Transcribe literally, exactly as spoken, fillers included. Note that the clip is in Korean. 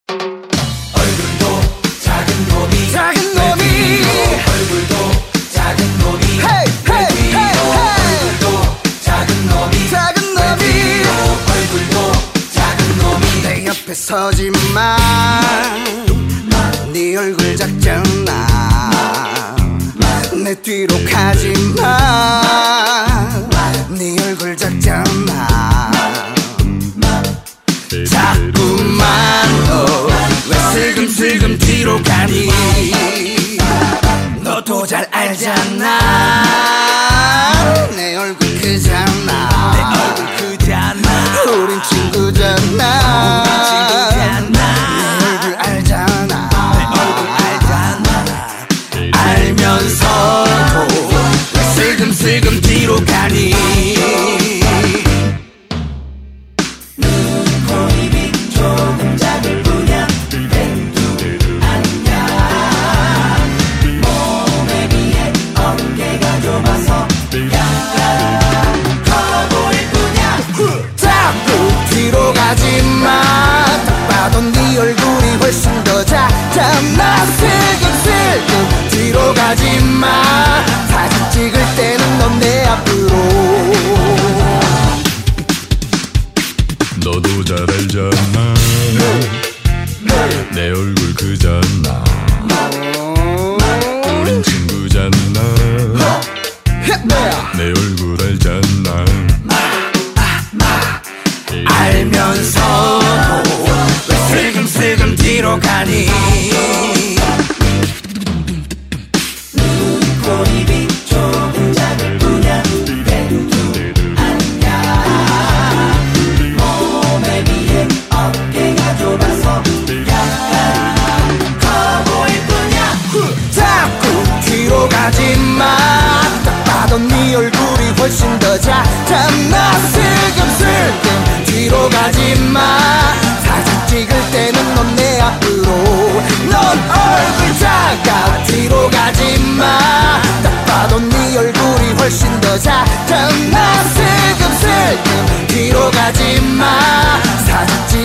얼굴도 작은 놈이 작은 놈이 얼굴도 작은 놈이 헤이 헤이 헤이 얼굴도 작은 놈이 작은 놈이 얼굴도 작은 놈이 내 옆에 서지마 네 얼굴 작잖아 내 뒤로 가지마 네 얼굴 작잖아 자꾸만 너 왜 슬금슬금 뒤로 가니 너도 잘 알잖아 내 얼굴 크잖아 내 얼굴 크잖아 우린 친구잖아 우린 친구잖아 내 얼굴 알잖아 내 얼굴 알잖아 알면서도 왜 슬금슬금 뒤로 가니 하지마 딱 봐도 네 얼굴이 훨씬 더 작잖아 슬금슬금 뒤로 가지마 사진 찍을 때는 넌 내 앞으로 너도 잘 알잖아 내 얼굴 크잖아 우린 친구잖아 내 얼굴 알잖아 알면서도 왜 슬금슬금 뒤로 가니 눈, 코, 입이 조금 작을 뿐이야 벤두 아냐 몸에 비해 어깨가 좁아서 약간 커 보일 뿐이야 자꾸 뒤로 가지마 딱 봐도 네 얼굴이 훨씬 더 작잖아 슬금슬금 뒤로 가지마 사진 찍을 때는 넌 내 앞으로 넌 얼굴 작아 뒤로 가지마 딱 봐도 네 얼굴이 훨씬 더 작잖아 슬금슬금 뒤로 가지마 사진